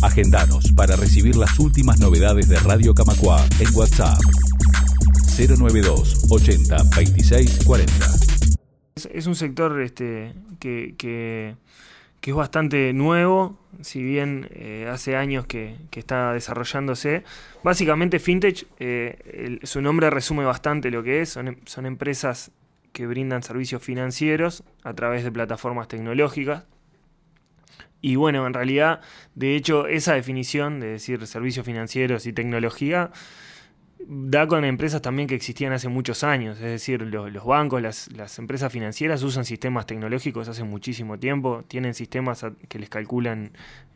Agendanos para recibir las últimas novedades de Radio Camacuá en WhatsApp 092 80 26 40. Es un sector que es bastante nuevo, si bien hace años que está desarrollándose. Básicamente Fintech, su nombre resume bastante lo que es. Son empresas que brindan servicios financieros a través de plataformas tecnológicas. Y bueno, en realidad, de hecho, esa definición de decir servicios financieros y tecnología da con empresas también que existían hace muchos años. Es decir, los bancos, las empresas financieras usan sistemas tecnológicos hace muchísimo tiempo. Tienen sistemas que les calculan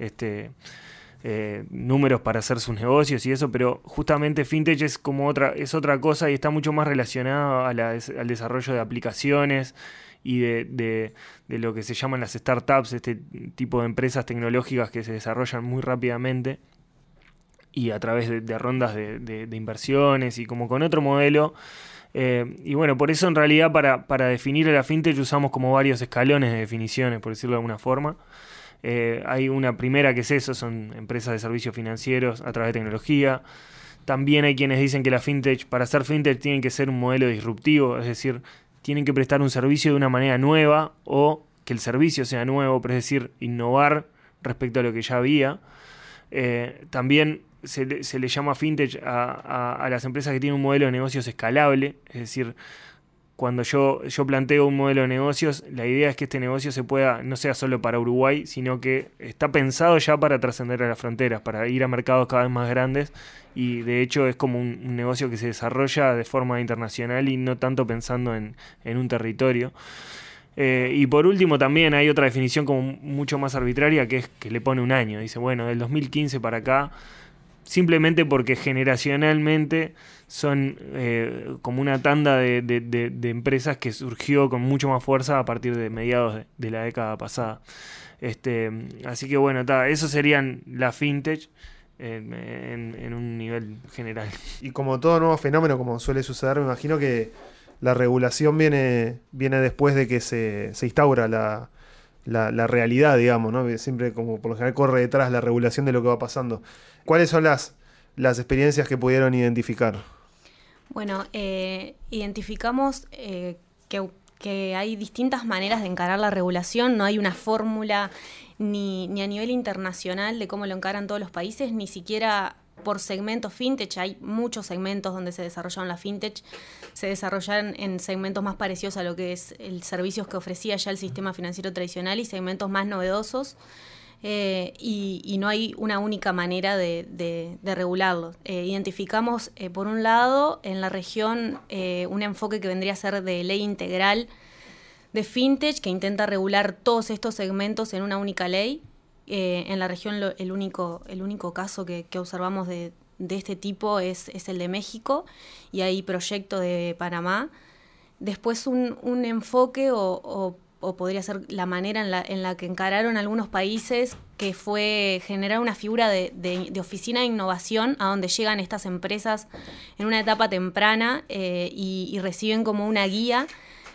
números para hacer sus negocios y eso, pero justamente Fintech es otra cosa y está mucho más relacionado al desarrollo de aplicaciones y de lo que se llaman las startups, este tipo de empresas tecnológicas que se desarrollan muy rápidamente y a través de rondas de inversiones y como con otro modelo. Y bueno, por eso en realidad para definir a la Fintech usamos como varios escalones de definiciones, por decirlo de alguna forma. Hay una primera que es eso, son empresas de servicios financieros a través de tecnología. También hay quienes dicen que la Fintech, para ser Fintech tienen que ser un modelo disruptivo, es decir, tienen que prestar un servicio de una manera nueva o que el servicio sea nuevo, pero es decir, innovar respecto a lo que ya había. También se le llama Fintech a las empresas que tienen un modelo de negocios escalable, es decir, cuando yo planteo un modelo de negocios, la idea es que este negocio no sea solo para Uruguay, sino que está pensado ya para trascender a las fronteras, para ir a mercados cada vez más grandes, y de hecho es como un negocio que se desarrolla de forma internacional y no tanto pensando en un territorio. Y por último también hay otra definición como mucho más arbitraria, que es que le pone un año. Dice, bueno, del 2015 para acá, simplemente porque generacionalmente son como una tanda de empresas que surgió con mucho más fuerza a partir de mediados de la década pasada. Así que bueno, eso serían la Fintech en un nivel general. Y como todo nuevo fenómeno, como suele suceder, me imagino que la regulación viene después de que se instaura la realidad, digamos, ¿no? Siempre, como por lo general, corre detrás la regulación de lo que va pasando. ¿Cuáles son las experiencias que pudieron identificar? Bueno, identificamos que hay distintas maneras de encarar la regulación. No hay una fórmula ni a nivel internacional de cómo lo encaran todos los países, ni siquiera por segmentos Fintech. Hay muchos segmentos donde se desarrollaron las Fintech. Se desarrollan en segmentos más parecidos a lo que es el servicios que ofrecía ya el sistema financiero tradicional y segmentos más novedosos. Y no hay una única manera de regularlo. Identificamos, por un lado, en la región un enfoque que vendría a ser de ley integral de Fintech, que intenta regular todos estos segmentos en una única ley. En la región el único caso que observamos de este tipo es el de México, y hay proyecto de Panamá. Después un enfoque o podría ser la manera en la que encararon algunos países, que fue generar una figura de oficina de innovación a donde llegan estas empresas en una etapa temprana y reciben como una guía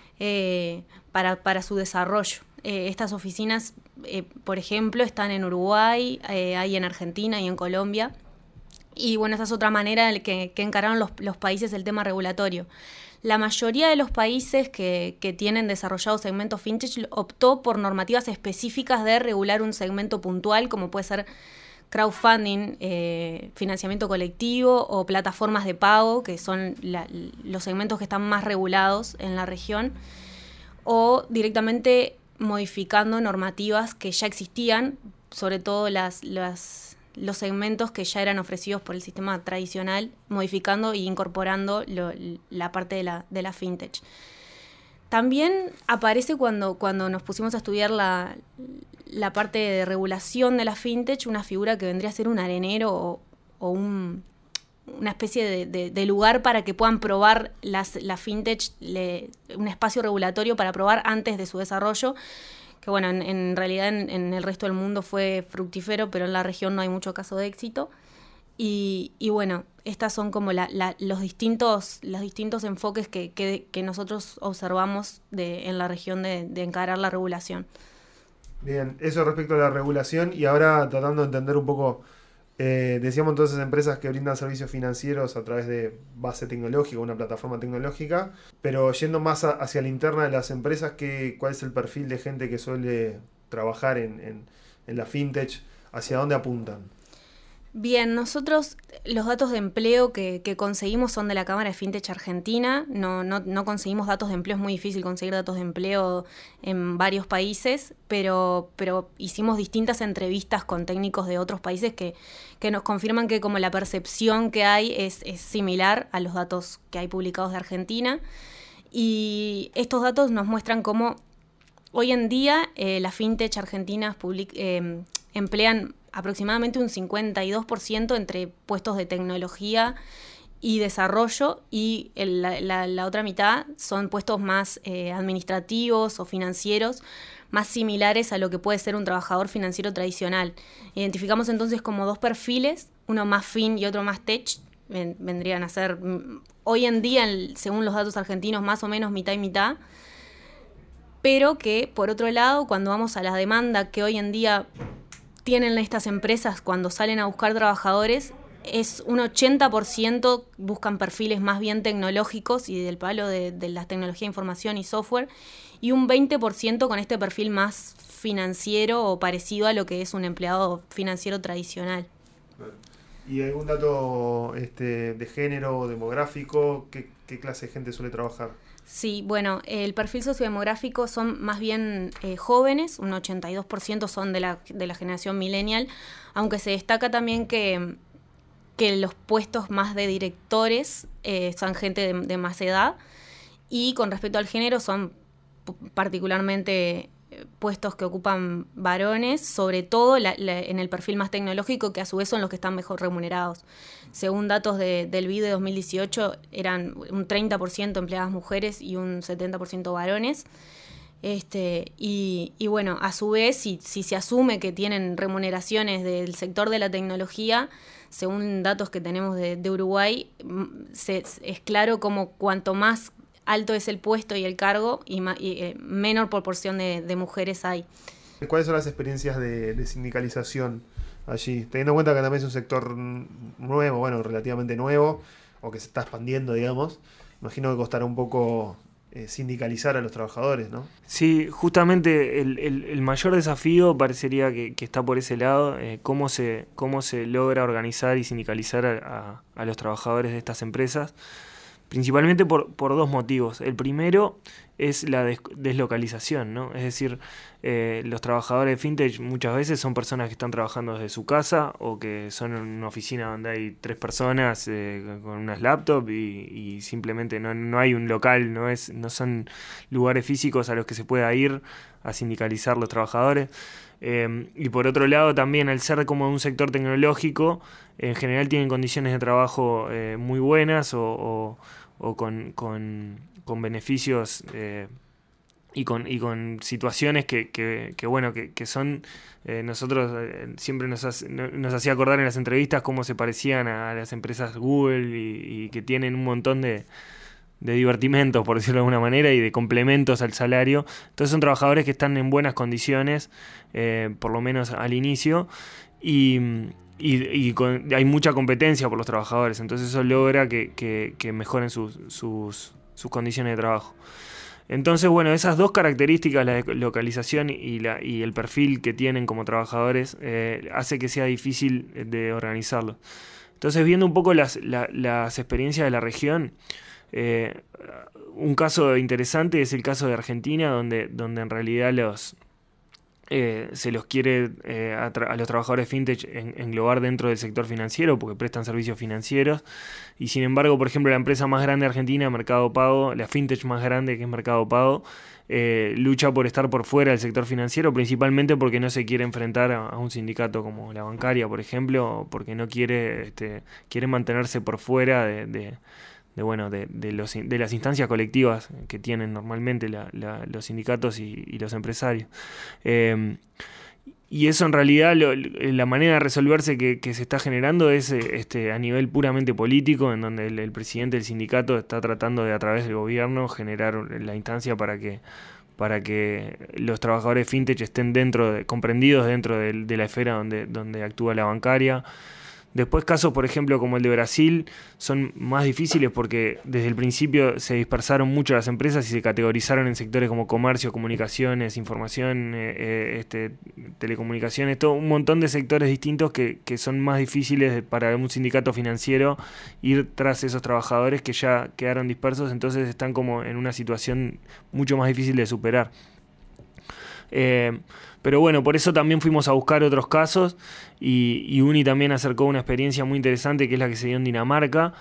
para su desarrollo. Estas oficinas, por ejemplo, están en Uruguay, hay en Argentina y en Colombia. Y bueno, esa es otra manera de que encararon los países el tema regulatorio. La mayoría de los países que tienen desarrollados segmentos Fintech optó por normativas específicas de regular un segmento puntual, como puede ser crowdfunding, financiamiento colectivo o plataformas de pago, que son los segmentos que están más regulados en la región, o directamente modificando normativas que ya existían, sobre todo los segmentos que ya eran ofrecidos por el sistema tradicional, modificando e incorporando la parte de la Fintech. También aparece cuando nos pusimos a estudiar la parte de regulación de la Fintech, una figura que vendría a ser un arenero o una especie de lugar para que puedan probar la Fintech, un espacio regulatorio para probar antes de su desarrollo, que bueno, en realidad en el resto del mundo fue fructífero, pero en la región no hay mucho caso de éxito. Y bueno, estas son como los distintos enfoques que nosotros observamos en la región de encarar la regulación. Bien, eso respecto a la regulación y ahora tratando de entender un poco, decíamos entonces empresas que brindan servicios financieros a través de base tecnológica, una plataforma tecnológica, pero yendo más hacia la interna de las empresas, ¿cuál es el perfil de gente que suele trabajar en la fintech? ¿Hacia dónde apuntan? Bien, nosotros los datos de empleo que conseguimos son de la Cámara de Fintech Argentina. No conseguimos datos de empleo, es muy difícil conseguir datos de empleo en varios países, pero hicimos distintas entrevistas con técnicos de otros países que nos confirman que como la percepción que hay es similar a los datos que hay publicados de Argentina. Y estos datos nos muestran cómo hoy en día las fintech argentinas emplean aproximadamente un 52% entre puestos de tecnología y desarrollo, y la otra mitad son puestos más administrativos o financieros, más similares a lo que puede ser un trabajador financiero tradicional. Identificamos entonces como dos perfiles, uno más fin y otro más tech. Vendrían a ser hoy en día, según los datos argentinos, más o menos mitad y mitad, pero que por otro lado, cuando vamos a la demanda que hoy en día tienen estas empresas cuando salen a buscar trabajadores, es un 80% buscan perfiles más bien tecnológicos y del palo de la tecnología de información y software, y un 20% con este perfil más financiero o parecido a lo que es un empleado financiero tradicional. ¿Y algún dato de género o demográfico? ¿Qué clase de gente suele trabajar? Sí, bueno, el perfil sociodemográfico son más bien jóvenes, un 82% son de la generación millennial, aunque se destaca también que los puestos más de directores son gente de más edad, y con respecto al género son particularmente puestos que ocupan varones, sobre todo en el perfil más tecnológico, que a su vez son los que están mejor remunerados. Según datos del BID de 2018, eran un 30% empleadas mujeres y un 70% varones. Y bueno, a su vez, si se asume que tienen remuneraciones del sector de la tecnología, según datos que tenemos de Uruguay, es claro como cuanto más alto es el puesto y el cargo, y menor proporción de mujeres hay. ¿Cuáles son las experiencias de sindicalización allí? Teniendo en cuenta que también es un sector nuevo, bueno, relativamente nuevo, o que se está expandiendo, digamos, imagino que costará un poco sindicalizar a los trabajadores, ¿no? Sí, justamente el mayor desafío parecería que está por ese lado, cómo se logra organizar y sindicalizar a los trabajadores de estas empresas. Principalmente por dos motivos. El primero es la deslocalización, ¿no? Es decir, los trabajadores de fintech muchas veces son personas que están trabajando desde su casa, o que son en una oficina donde hay 3 personas con unas laptops y simplemente no hay un local, no son lugares físicos a los que se pueda ir a sindicalizar los trabajadores. Y por otro lado también, al ser como un sector tecnológico, en general tienen condiciones de trabajo muy buenas o con beneficios y con situaciones que son nosotros siempre nos hacía acordar en las entrevistas cómo se parecían a las empresas Google, y que tienen un montón de divertimentos, por decirlo de alguna manera, y de complementos al salario. Entonces son trabajadores que están en buenas condiciones, por lo menos al inicio, y hay mucha competencia por los trabajadores, entonces eso logra que mejoren sus condiciones de trabajo. Entonces, bueno, esas dos características, la localización y el perfil que tienen como trabajadores, hace que sea difícil de organizarlo. Entonces, viendo un poco las experiencias de la región, un caso interesante es el caso de Argentina, donde en realidad se los quiere a los trabajadores fintech englobar dentro del sector financiero porque prestan servicios financieros, y sin embargo, por ejemplo, la empresa más grande de Argentina, Mercado Pago, la fintech más grande, que es Mercado Pago, lucha por estar por fuera del sector financiero, principalmente porque no se quiere enfrentar a un sindicato como la bancaria, por ejemplo, porque no quiere mantenerse por fuera de las instancias colectivas que tienen normalmente los sindicatos y los empresarios. Y eso, en realidad, la manera de resolverse que se está generando es a nivel puramente político, en donde el presidente del sindicato está tratando de, a través del gobierno, generar la instancia para para que los trabajadores fintech estén comprendidos dentro de la esfera donde actúa la bancaria. Después casos, por ejemplo, como el de Brasil, son más difíciles porque desde el principio se dispersaron mucho las empresas y se categorizaron en sectores como comercio, comunicaciones, información, telecomunicaciones, todo un montón de sectores distintos que son más difíciles para un sindicato financiero ir tras esos trabajadores que ya quedaron dispersos, entonces están como en una situación mucho más difícil de superar. Pero bueno, por eso también fuimos a buscar otros casos y Uni también acercó una experiencia muy interesante que es la que se dio en Dinamarca,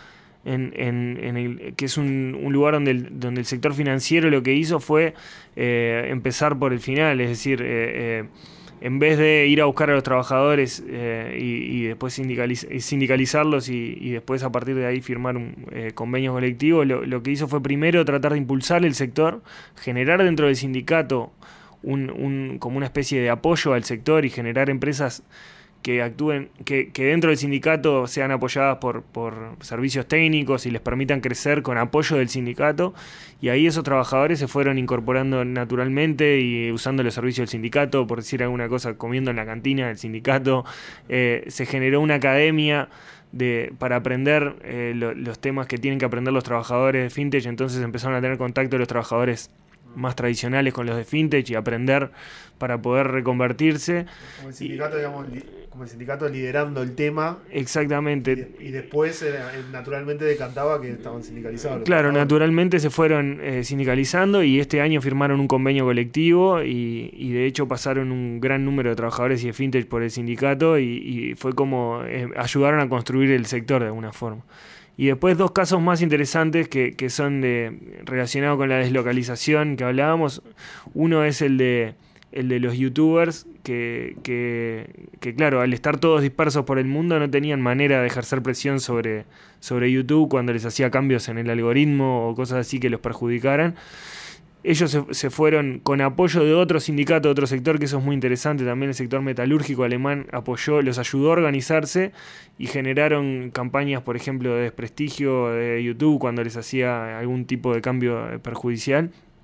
que es un lugar donde el sector financiero lo que hizo fue empezar por el final, es decir, en vez de ir a buscar a los trabajadores y después sindicalizarlos y después a partir de ahí firmar un convenio colectivo, lo que hizo fue primero tratar de impulsar el sector, generar dentro del sindicato como una especie de apoyo al sector y generar empresas que actúen, que dentro del sindicato sean apoyadas por servicios técnicos y les permitan crecer con apoyo del sindicato, y ahí esos trabajadores se fueron incorporando naturalmente y usando los servicios del sindicato, por decir alguna cosa, comiendo en la cantina del sindicato. Se generó una academia para aprender los temas que tienen que aprender los trabajadores de fintech, entonces empezaron a tener contacto los trabajadores más tradicionales con los de fintech y aprender para poder reconvertirse. Como el sindicato, digamos, como el sindicato liderando el tema. Exactamente. Y después naturalmente decantaba que estaban sindicalizados. Claro, naturalmente se fueron sindicalizando y este año firmaron un convenio colectivo y de hecho pasaron un gran número de trabajadores y de fintech por el sindicato y fue como ayudaron a construir el sector de alguna forma. Y después dos casos más interesantes que son relacionados con la deslocalización que hablábamos. Uno es el de los youtubers que claro, al estar todos dispersos por el mundo no tenían manera de ejercer presión sobre YouTube cuando les hacía cambios en el algoritmo o cosas así que los perjudicaran. Ellos se fueron con apoyo de otro sindicato, de otro sector, que eso es muy interesante. También el sector metalúrgico alemán los ayudó a organizarse y generaron campañas, por ejemplo, de desprestigio de YouTube cuando les hacía algún tipo de cambio perjudicial.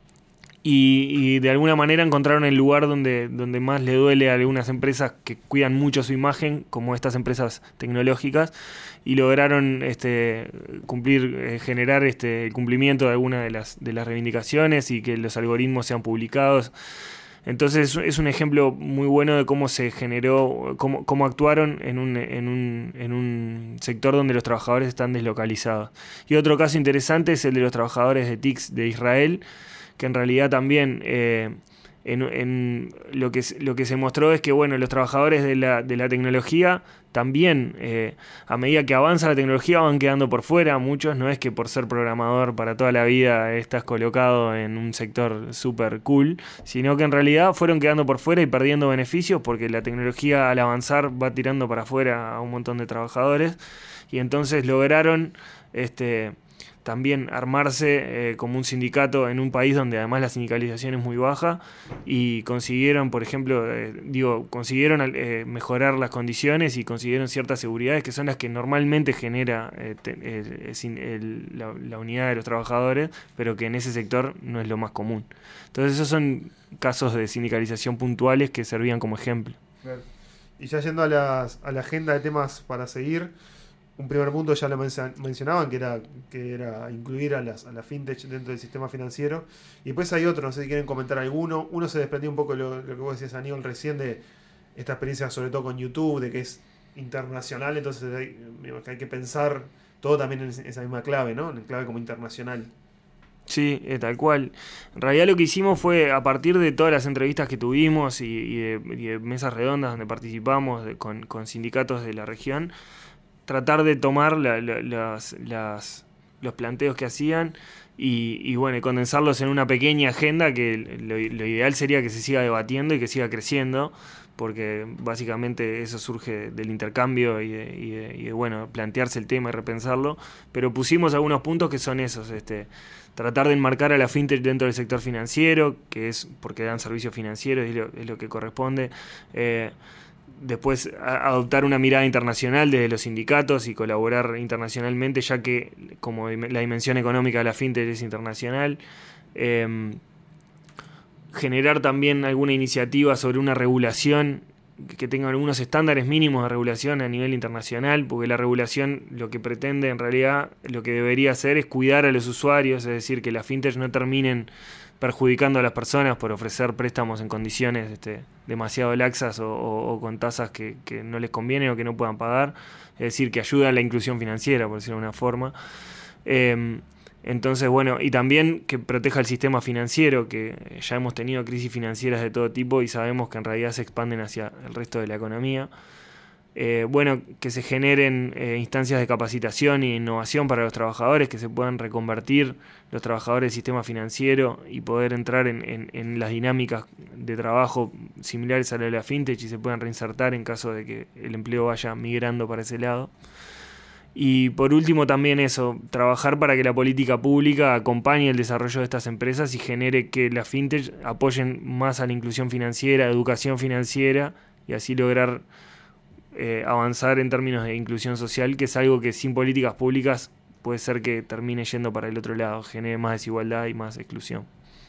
Y de alguna manera encontraron el lugar donde más le duele a algunas empresas que cuidan mucho su imagen, como estas empresas tecnológicas, y lograron generar el cumplimiento de algunas de las reivindicaciones y que los algoritmos sean publicados. Entonces es un ejemplo muy bueno de cómo se generó, cómo actuaron en un sector donde los trabajadores están deslocalizados. Y otro caso interesante es el de los trabajadores de TICS de Israel, que en realidad también lo que se mostró es que bueno, los trabajadores de la tecnología también, a medida que avanza la tecnología, van quedando por fuera. Muchos no es que por ser programador para toda la vida estás colocado en un sector súper cool, sino que en realidad fueron quedando por fuera y perdiendo beneficios porque la tecnología al avanzar va tirando para afuera a un montón de trabajadores y entonces lograron también armarse como un sindicato en un país donde además la sindicalización es muy baja y consiguieron, por ejemplo, consiguieron mejorar las condiciones y consiguieron ciertas seguridades que son las que normalmente genera la unidad de los trabajadores, pero que en ese sector no es lo más común. Entonces esos son casos de sindicalización puntuales que servían como ejemplo. Claro. Y ya yendo a la agenda de temas para seguir, un primer punto ya lo mencionaban, que era incluir a la fintech dentro del sistema financiero. Y después hay otro, no sé si quieren comentar alguno. Uno se desprendió un poco de lo que vos decías, Aníbal, recién, de esta experiencia sobre todo con YouTube, de que es internacional, entonces hay que pensar todo también en esa misma clave, ¿no? En clave como internacional. Sí, tal cual. En realidad lo que hicimos fue, a partir de todas las entrevistas que tuvimos y de mesas redondas donde participamos con sindicatos de la región, tratar de tomar los planteos que hacían y bueno, condensarlos en una pequeña agenda que lo ideal sería que se siga debatiendo y que siga creciendo, porque básicamente eso surge del intercambio y de bueno, plantearse el tema y repensarlo, pero pusimos algunos puntos que son esos, tratar de enmarcar a la fintech dentro del sector financiero, que es porque dan servicios financieros, es lo que corresponde. Después adoptar una mirada internacional desde los sindicatos y colaborar internacionalmente, ya que como la dimensión económica de la fintech es internacional. generar también alguna iniciativa sobre una regulación que tenga algunos estándares mínimos de regulación a nivel internacional, porque la regulación lo que pretende en realidad, lo que debería hacer es cuidar a los usuarios, es decir, que las fintech no terminen perjudicando a las personas por ofrecer préstamos en condiciones demasiado laxas o con tasas que no les conviene o que no puedan pagar, es decir, que ayuda a la inclusión financiera, por decirlo de una forma. Entonces, bueno, y también que proteja el sistema financiero, que ya hemos tenido crisis financieras de todo tipo y sabemos que en realidad se expanden hacia el resto de la economía. Bueno, que se generen instancias de capacitación e innovación para los trabajadores, que se puedan reconvertir los trabajadores del sistema financiero y poder entrar en las dinámicas de trabajo similares a la de la fintech y se puedan reinsertar en caso de que el empleo vaya migrando para ese lado. Y por último también eso, trabajar para que la política pública acompañe el desarrollo de estas empresas y genere que las fintech apoyen más a la inclusión financiera, educación financiera y así lograr avanzar en términos de inclusión social, que es algo que sin políticas públicas puede ser que termine yendo para el otro lado, genere más desigualdad y más exclusión.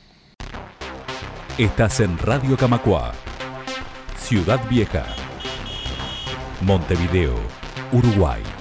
Estás en Radio Camacuá, Ciudad Vieja, Montevideo, Uruguay.